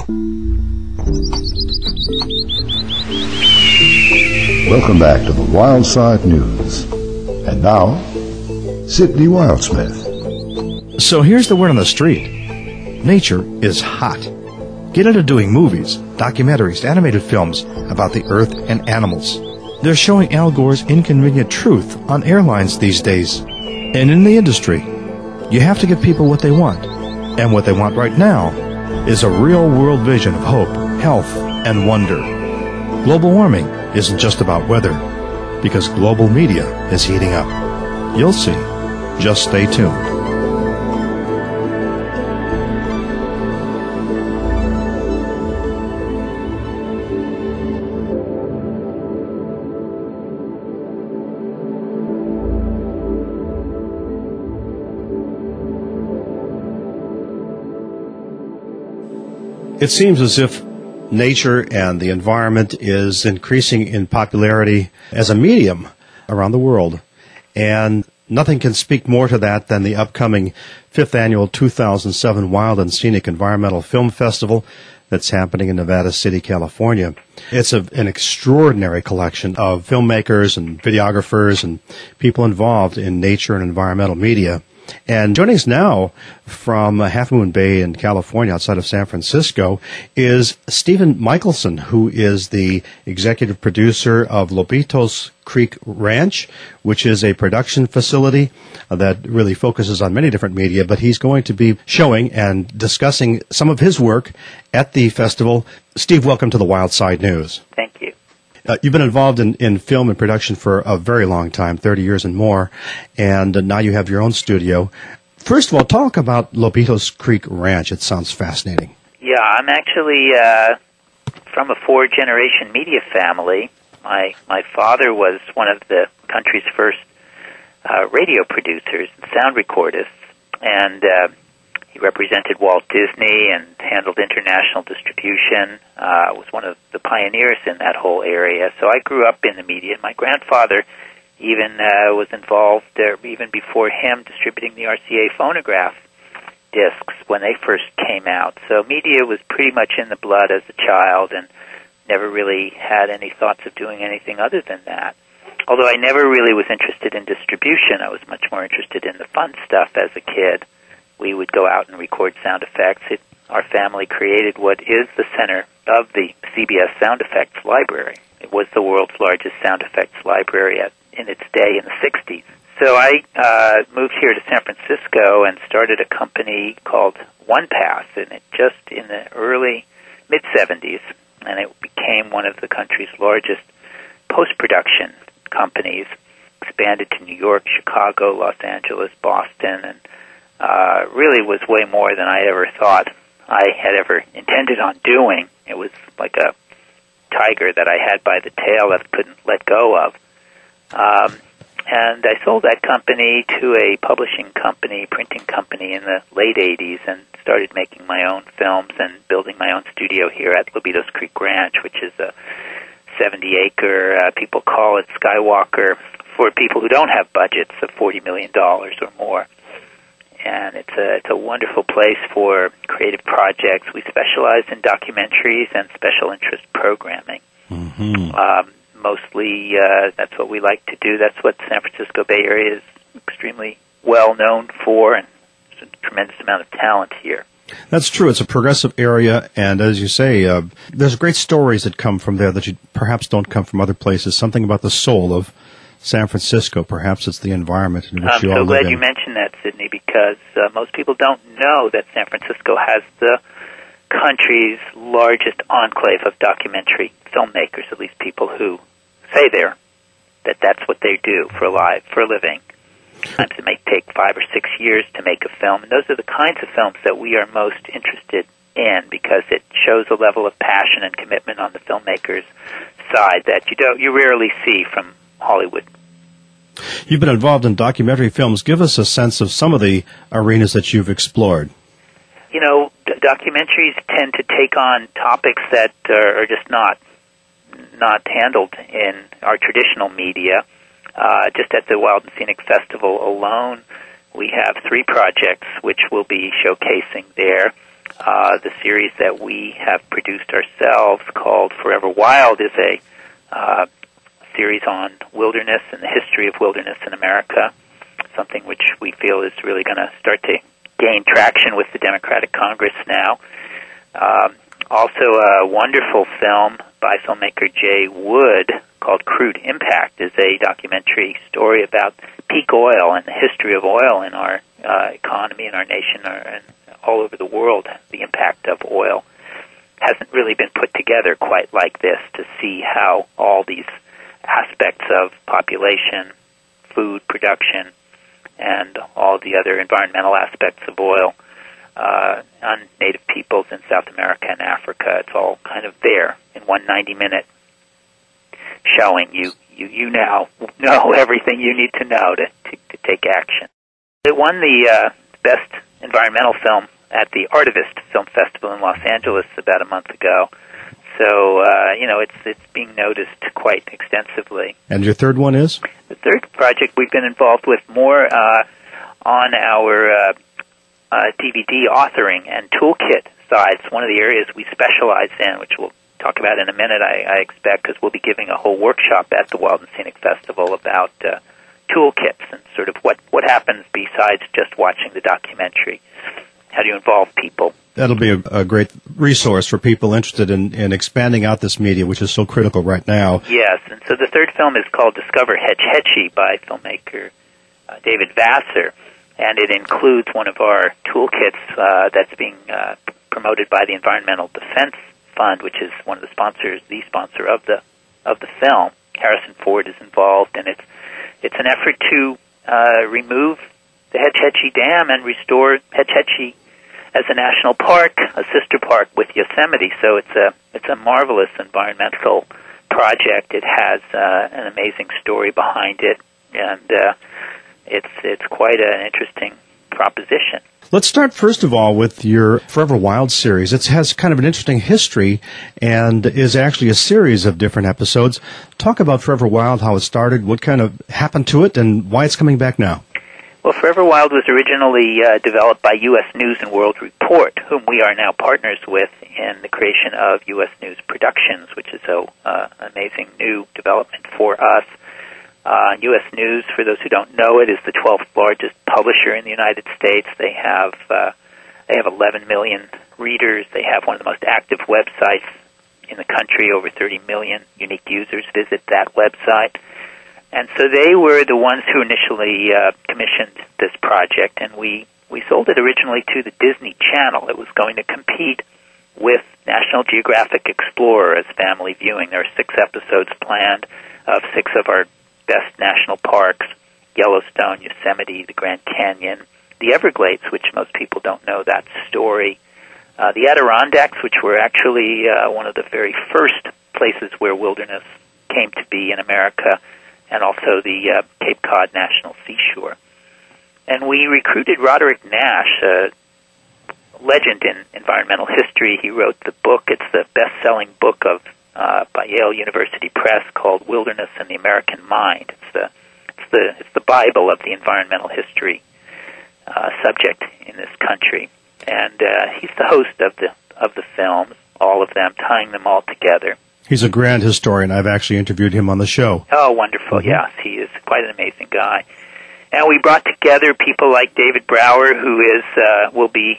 Welcome back to the Wild Side News. And now, Sidney Wildsmith. So here's the word on the street. Nature is hot. Get into doing movies, documentaries, animated films about the earth and animals. They're showing Al Gore's inconvenient truth on airlines these days. And in the industry, you have to give people what they want. And what they want right now is a real-world vision of hope, health, and wonder. Global warming isn't just about weather, because global media is heating up. You'll see. Just stay tuned. It seems as if nature and the environment is increasing in popularity as a medium around the world. And nothing can speak more to that than the upcoming 5th Annual 2007 Wild and Scenic Environmental Film Festival that's happening in Nevada City, California. It's an extraordinary collection of filmmakers and videographers and people involved in nature and environmental media. And joining us now from Half Moon Bay in California, outside of San Francisco, is Stephen Michelson, who is the executive producer of Lobitos Creek Ranch, which is a production facility that really focuses on many different media, but he's going to be showing and discussing some of his work at the festival. Steve, welcome to the Wild Side News. Thank you. You've been involved in film and production for a very long time, 30 years and more, and now you have your own studio. First of all, talk about Lobitos Creek Ranch. It sounds fascinating. Yeah, I'm actually from a four-generation media family. My father was one of the country's first radio producers and sound recordists, and he represented Walt Disney and handled international distribution, was one of the pioneers in that whole area. So I grew up in the media. My grandfather even was involved, even before him, distributing the RCA phonograph discs when they first came out. So media was pretty much in the blood as a child and never really had any thoughts of doing anything other than that. Although I never really was interested in distribution, I was much more interested in the fun stuff as a kid. We would go out and record sound effects. Our family created what is the center of the CBS Sound Effects Library. It was the world's largest sound effects library in its day in the 60s. So I moved here to San Francisco and started a company called OnePass, and it just in the early mid-'70s, and it became one of the country's largest post-production companies, expanded to New York, Chicago, Los Angeles, Boston, and really was way more than I ever thought I had ever intended on doing. It was like a tiger that I had by the tail that I couldn't let go of. And I sold that company to a publishing company, printing company in the late 80s, and started making my own films and building my own studio here at Lobitos Creek Ranch, which is a 70-acre, people call it Skywalker, for people who don't have budgets of $40 million or more. And it's a wonderful place for creative projects. We specialize in documentaries and special interest programming. Mm-hmm. Mostly, that's what we like to do. That's what San Francisco Bay Area is extremely well known for, and there's a tremendous amount of talent here. That's true. It's a progressive area, and as you say, there's great stories that come from there that you perhaps don't come from other places. Something about the soul of San Francisco. Perhaps it's the environment in which you all live in. I'm so glad you mentioned that, Sidney, because most people don't know that San Francisco has the country's largest enclave of documentary filmmakers, at least people who say that's what they do for a living. Sometimes it may take 5 or 6 years to make a film, and those are the kinds of films that we are most interested in because it shows a level of passion and commitment on the filmmaker's side that you rarely see from Hollywood. You've been involved in documentary films. Give us a sense of some of the arenas that you've explored. You know, documentaries tend to take on topics that are just not handled in our traditional media. Just at the Wild and Scenic Festival alone, we have 3 projects which we'll be showcasing there. The series that we have produced ourselves called Forever Wild is a series on wilderness and the history of wilderness in America, something which we feel is really going to start to gain traction with the Democratic Congress now. Also, a wonderful film by filmmaker Jay Wood called Crude Impact is a documentary story about peak oil and the history of oil in our economy, in our nation, and all over the world. The impact of oil hasn't really been put together quite like this, to see how all these aspects of population, food production, and all the other environmental aspects of oil on native peoples in South America and Africa. It's all kind of there in one 90-minute showing. You now know everything you need to know to take action. It won the Best Environmental Film at the Artivist Film Festival in Los Angeles about a month ago. So, it's being noticed quite extensively. And your third one is? The third project we've been involved with more on our DVD authoring and toolkit side. It's one of the areas we specialize in, which we'll talk about in a minute, I expect, because we'll be giving a whole workshop at the Wild and Scenic Festival about toolkits and sort of what happens besides just watching the documentary. How do you involve people? That'll be a great resource for people interested in expanding out this media, which is so critical right now. Yes, and so the third film is called Discover Hetch Hetchy by filmmaker David Vassar, and it includes one of our toolkits that's being promoted by the Environmental Defense Fund, which is one of the sponsors, the sponsor of the film. Harrison Ford is involved, and it's an effort to remove the Hetch Hetchy Dam and restore Hetch Hetchy as a national park, a sister park with Yosemite. So it's a marvelous environmental project. It has an amazing story behind it, and it's quite an interesting proposition. Let's start first of all with your Forever Wild series. It has kind of an interesting history and is actually a series of different episodes. Talk about Forever Wild, how it started, what kind of happened to it, and why it's coming back now. Well, Forever Wild was originally developed by U.S. News and World Report, whom we are now partners with in the creation of U.S. News Productions, which is an amazing new development for us. U.S. News, for those who don't know it, is the 12th largest publisher in the United States. They have 11 million readers. They have one of the most active websites in the country. Over 30 million unique users visit that website. And so they were the ones who initially commissioned this project, and we sold it originally to the Disney Channel. It was going to compete with National Geographic Explorer as family viewing. There are 6 episodes planned of 6 of our best national parks: Yellowstone, Yosemite, the Grand Canyon, the Everglades, which most people don't know that story, the Adirondacks, which were actually one of the very first places where wilderness came to be in America, and also the Cape Cod National Seashore. And we recruited Roderick Nash, a legend in environmental history. He wrote the book. It's the best-selling book by Yale University Press called Wilderness and the American Mind. It's the Bible of the environmental history subject in this country. And he's the host of the films, all of them, tying them all together. He's a grand historian. I've actually interviewed him on the show. Oh, wonderful. Mm-hmm. Yes, he is quite an amazing guy. And we brought together people like David Brower, who will be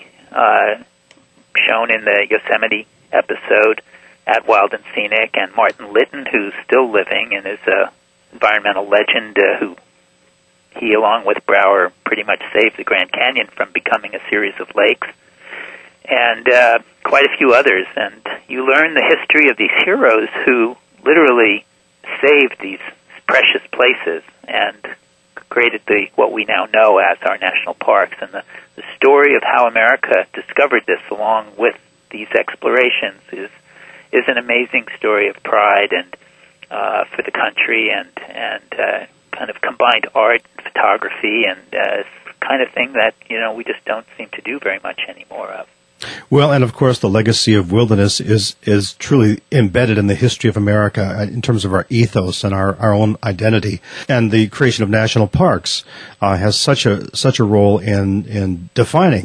shown in the Yosemite episode at Wild and Scenic, and Martin Litton, who's still living and is an environmental legend who he, along with Brower, pretty much saved the Grand Canyon from becoming a series of lakes, and quite a few others. And you learn the history of these heroes who literally saved these precious places and created what we now know as our national parks. And the story of how America discovered this along with these explorations is an amazing story of pride and for the country, and kind of combined art and photography, and it's the kind of thing that we just don't seem to do very much anymore of. Well, and of course, the legacy of wilderness is truly embedded in the history of America in terms of our ethos and our own identity. And the creation of national parks has such a role in defining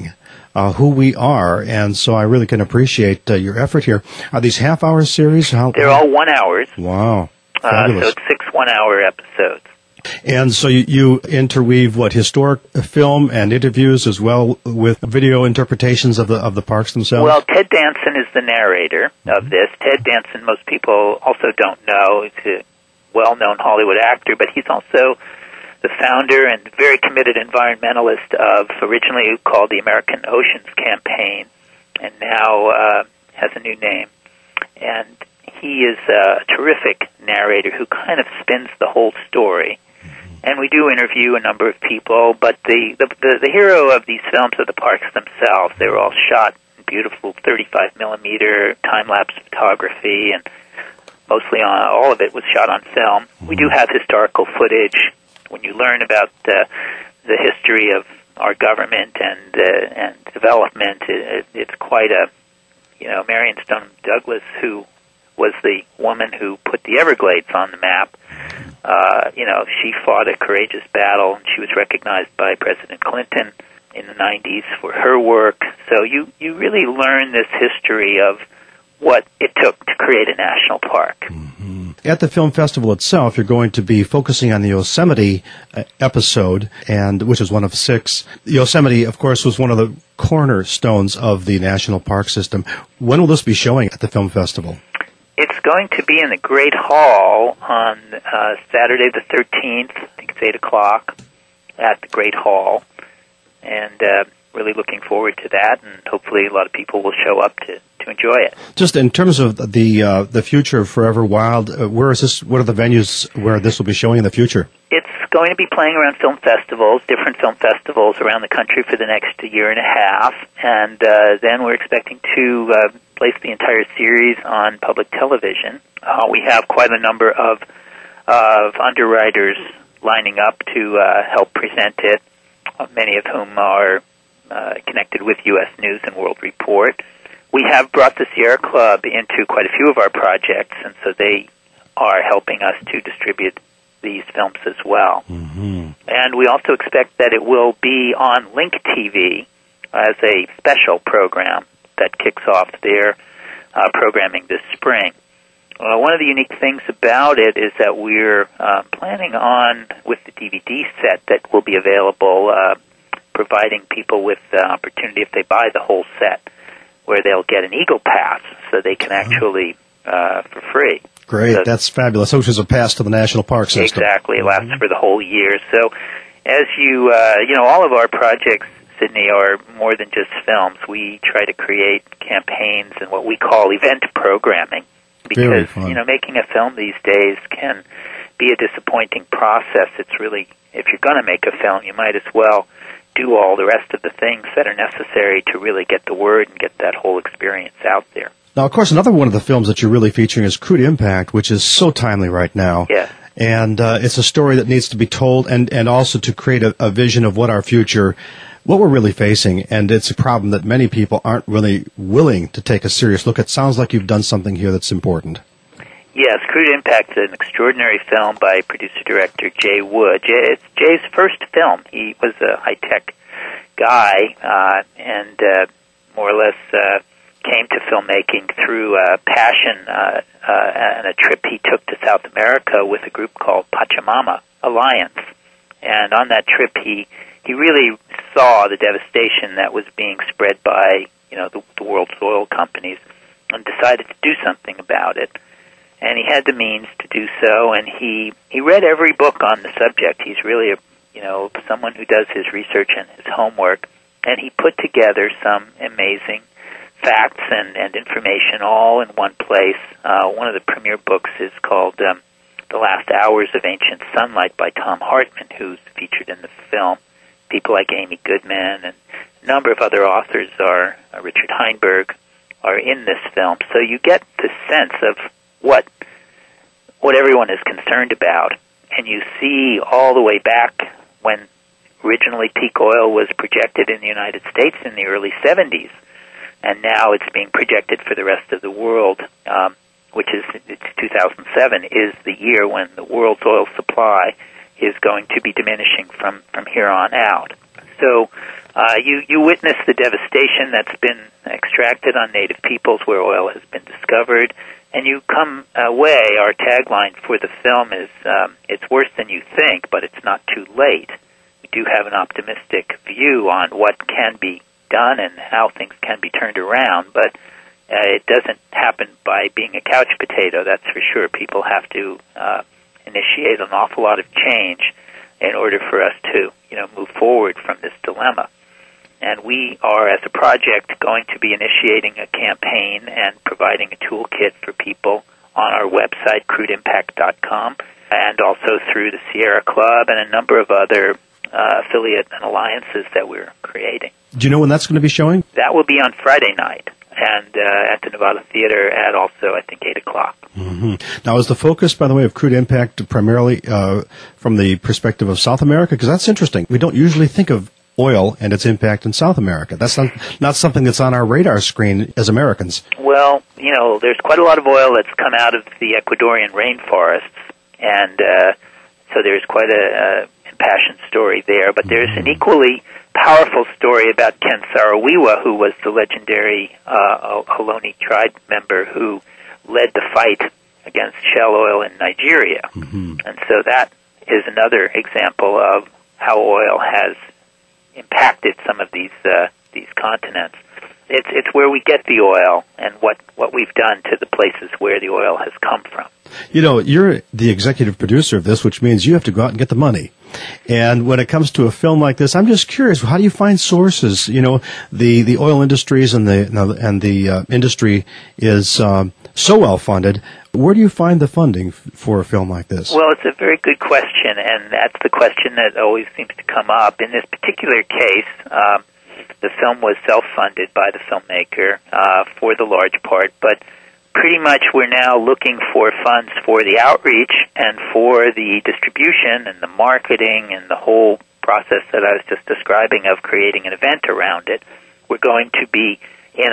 who we are, and so I really can appreciate your effort here. Are these half-hour series? They're all 1 hours. Wow. So it's 6 one-hour episodes. And so you interweave historic film and interviews as well with video interpretations of the parks themselves? Well, Ted Danson is the narrator of this. Ted Danson, most people also don't know. He's a well-known Hollywood actor, but he's also the founder and very committed environmentalist of originally called the American Oceans Campaign, and now has a new name. And he is a terrific narrator who kind of spins the whole story. And we do interview a number of people, but the hero of these films are the parks themselves. They were all shot in beautiful 35mm time-lapse photography, and mostly all of it was shot on film. We do have historical footage. When you learn about the history of our government and development, it's quite a, Marion Stone Douglas, who was the woman who put the Everglades on the map. She fought a courageous battle, and she was recognized by President Clinton in the 90s for her work. So you really learn this history of what it took to create a national park. Mm-hmm. At the film festival itself, you're going to be focusing on the Yosemite episode, and which is one of 6. Yosemite, of course, was one of the cornerstones of the national park system. When will this be showing at the film festival? It's going to be in the Great Hall on Saturday the 13th. I think it's 8 o'clock at the Great Hall. And really looking forward to that, and hopefully a lot of people will show up to enjoy it. Just in terms of the future of Forever Wild, where is this? What are the venues where this will be showing in the future? It's going to be playing around film festivals, different film festivals around the country for the next year and a half, and then we're expecting to place the entire series on public television. We have quite a number of underwriters lining up to help present it, many of whom are connected with U.S. News and World Report. We have brought the Sierra Club into quite a few of our projects, and so they are helping us to distribute these films as well. Mm-hmm. And we also expect that it will be on Link TV as a special program that kicks off their programming this spring. One of the unique things about it is that we're planning on, with the DVD set that will be available, providing people with the opportunity, if they buy the whole set, where they'll get an Eagle Pass, so they can actually, for free. Great, so, that's fabulous. Which is a pass to the National Park System. Exactly, it lasts for the whole year. So, as all of our projects, Sydney, are more than just films. We try to create campaigns and what we call event programming, because making a film these days can be a disappointing process. It's really, if you're going to make a film, you might as well do all the rest of the things that are necessary to really get the word and get that whole experience out there. Now, of course, another one of the films that you're really featuring is Crude Impact, which is so timely right now. Yes. And it's a story that needs to be told, and also to create a vision of what we're really facing. And it's a problem that many people aren't really willing to take a serious look at. Sounds like you've done something here that's important. Yes, Crude Impact is an extraordinary film by producer-director Jay Wood. It's Jay's first film. He was a high-tech guy and more or less came to filmmaking through passion and a trip he took to South America with a group called Pachamama Alliance. And on that trip, he really saw the devastation that was being spread by the world's oil companies, and decided to do something about it. And he had the means to do so, and he read every book on the subject. He's really someone who does his research and his homework, and he put together some amazing facts and information all in one place. One of the premier books is called The Last Hours of Ancient Sunlight by Tom Hartman, who's featured in the film. People like Amy Goodman and a number of other authors Richard Heinberg, are in this film. So you get the sense of what everyone is concerned about, and you see all the way back when originally peak oil was projected in the United States in the early 70s, and now it's being projected for the rest of the world, which is 2007 is the year when the world's oil supply is going to be diminishing from here on out. So You witness the devastation that's been extracted on native peoples where oil has been discovered, and you come away. Our tagline for the film is, it's worse than you think, but it's not too late. We do have an optimistic view on what can be done and how things can be turned around, but it doesn't happen by being a couch potato, that's for sure. People have to initiate an awful lot of change in order for us to, move forward from this dilemma. And we are, as a project, going to be initiating a campaign and providing a toolkit for people on our website, crudeimpact.com, and also through the Sierra Club and a number of other affiliate and alliances that we're creating. Do you know when that's going to be showing? That will be on Friday night, and at the Nevada Theater at also, I think, 8 o'clock. Mm-hmm. Now, is the focus, by the way, of Crude Impact primarily from the perspective of South America? Because that's interesting. We don't usually think of oil and its impact in South America. That's not something that's on our radar screen as Americans. Well, there's quite a lot of oil that's come out of the Ecuadorian rainforests, and so there's quite a impassioned story there. But there's an equally powerful story about Ken Saro-Wiwa, who was the legendary Ohlone tribe member who led the fight against shale oil in Nigeria. Mm-hmm. And so that is another example of how oil has impacted some of these continents. It's where we get the oil and what we've done to the places where the oil has come from. You're the executive producer of this, which means you have to go out and get the money. And when it comes to a film like this, I'm just curious, how do you find sources? The oil industries and the industry is so well funded. Where do you find the funding for a film like this? Well, it's a very good question, and that's the question that always seems to come up. In this particular case, the film was self-funded by the filmmaker for the large part, but pretty much we're now looking for funds for the outreach and for the distribution and the marketing and the whole process that I was just describing of creating an event around it. We're going to be in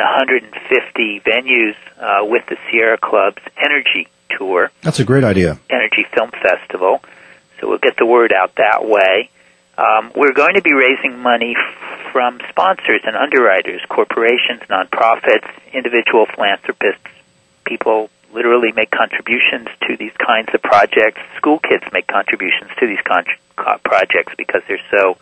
150 venues with the Sierra Club's Energy Tour. That's a great idea. Energy Film Festival. So we'll get the word out that way. We're going to be raising money from sponsors and underwriters, corporations, nonprofits, individual philanthropists. People literally make contributions to these kinds of projects. School kids make contributions to these projects because they're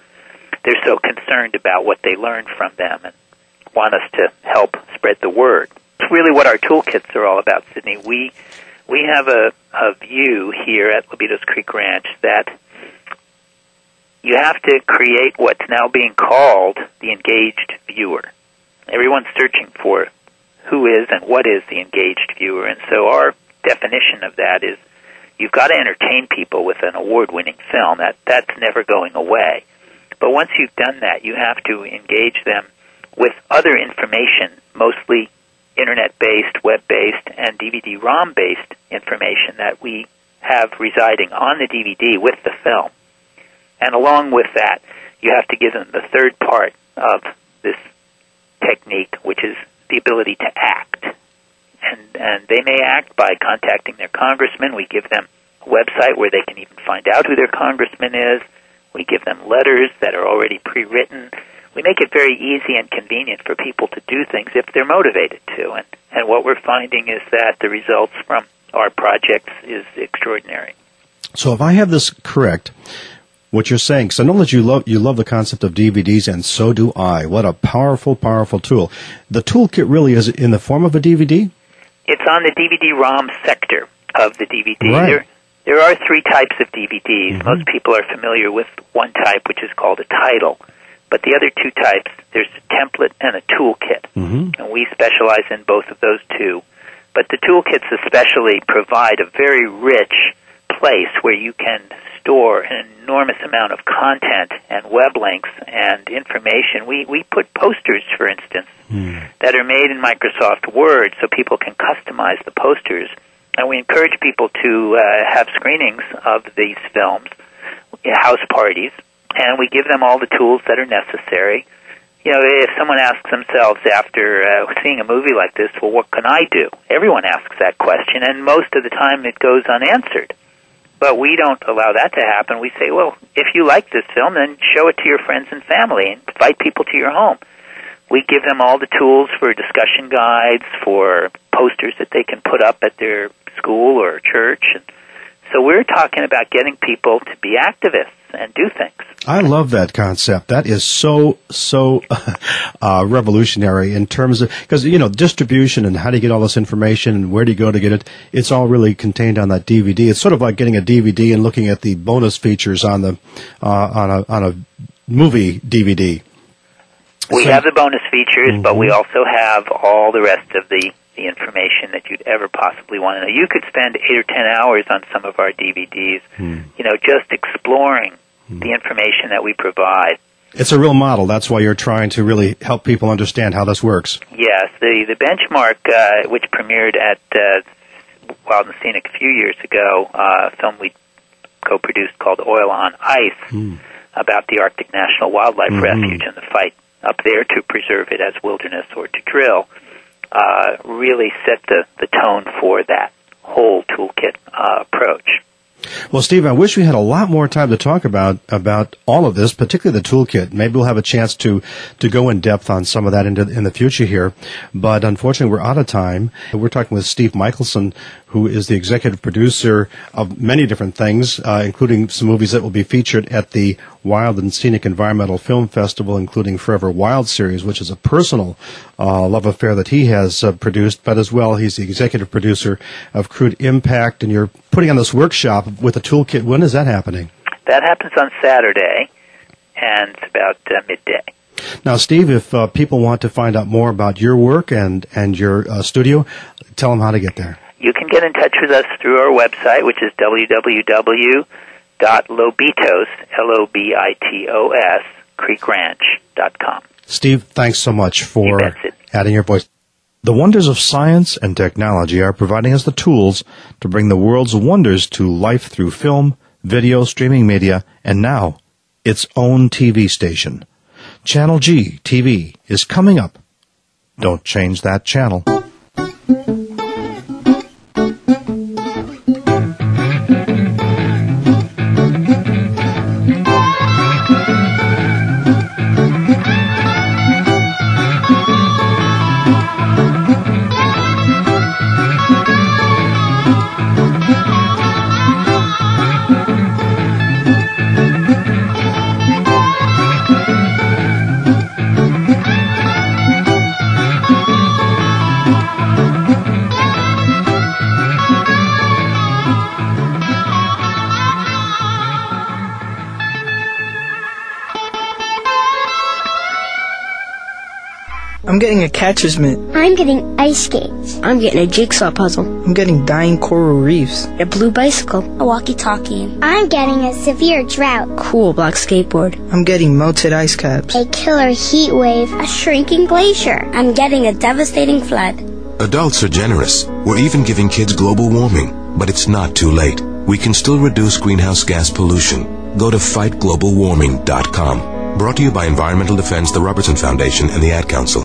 so concerned about what they learn from them and want us to help spread the word. It's really what our toolkits are all about, Sidney. We have a view here at Lobitos Creek Ranch that you have to create what's now being called the engaged viewer. Everyone's searching for who is and what is the engaged viewer, and so our definition of that is you've got to entertain people with an award-winning film. That's never going away. But once you've done that, you have to engage them with other information, mostly Internet-based, web-based, and DVD-ROM-based information that we have residing on the DVD with the film. And along with that, you have to give them the third part of this technique, which is the ability to act. And they may act by contacting their congressman. We give them a website where they can even find out who their congressman is. We give them letters that are already pre-written. We make it very easy and convenient for people to do things if they're motivated to. And what we're finding is that the results from our projects is extraordinary. So if I have this correct, what you're saying, because I know that you love the concept of DVDs, and so do I. What a powerful, powerful tool. The toolkit really is in the form of a DVD? It's on the DVD-ROM sector of the DVD. Right. There are three types of DVDs. Mm-hmm. Most people are familiar with one type, which is called a title. But the other two types, there's a template and a toolkit. Mm-hmm. And we specialize in both of those two. But the toolkits especially provide a very rich place where you can store an enormous amount of content and web links and information. We put posters, for instance, that are made in Microsoft Word so people can customize the posters. And we encourage people to have screenings of these films, house parties, and we give them all the tools that are necessary. You know, if someone asks themselves after seeing a movie like this, well, what can I do? Everyone asks that question, and most of the time it goes unanswered. But we don't allow that to happen. We say, well, if you like this film, then show it to your friends and family and invite people to your home. We give them all the tools for discussion guides, for posters that they can put up at their school or church. And so we're talking about getting people to be activists and do things. I love that concept. That is so revolutionary in terms of, because, distribution and how do you get all this information and where do you go to get it, it's all really contained on that DVD. It's sort of like getting a DVD and looking at the bonus features on the on a movie DVD. We have the bonus features, but we also have all the rest of the information that you'd ever possibly want to know. You could spend 8 or 10 hours on some of our DVDs, just exploring the information that we provide. It's a real model. That's why you're trying to really help people understand how this works. Yes. The Benchmark, which premiered at Wild and Scenic a few years ago, a film we co-produced called Oil on Ice, about the Arctic National Wildlife Refuge and the fight up there to preserve it as wilderness or to drill, really set the tone for that whole toolkit approach. Well, Steve, I wish we had a lot more time to talk about all of this, particularly the toolkit. Maybe we'll have a chance to go in depth on some of that in the future here. But unfortunately, we're out of time. We're talking with Steve Michelson, who is the executive producer of many different things, including some movies that will be featured at the Wild and Scenic Environmental Film Festival, including Forever Wild series, which is a personal love affair that he has produced. But as well, he's the executive producer of Crude Impact, and you're putting on this workshop with a toolkit. When is that happening? That happens on Saturday, and it's about midday. Now, Steve, if people want to find out more about your work and your studio, tell them how to get there. You can get in touch with us through our website, which is www.lobitos, Lobitos, creekranch.com. Steve, thanks so much for adding your voice. The wonders of science and technology are providing us the tools to bring the world's wonders to life through film, video, streaming media, and now its own TV station. Channel G TV is coming up. Don't change that channel. I'm getting a catcher's mitt. I'm getting ice skates. I'm getting a jigsaw puzzle. I'm getting dying coral reefs. A blue bicycle. A walkie-talkie. I'm getting a severe drought. Cool black skateboard. I'm getting melted ice caps. A killer heat wave. A shrinking glacier. I'm getting a devastating flood. Adults are generous. We're even giving kids global warming. But it's not too late. We can still reduce greenhouse gas pollution. Go to fightglobalwarming.com. Brought to you by Environmental Defense, the Robertson Foundation, and the Ad Council.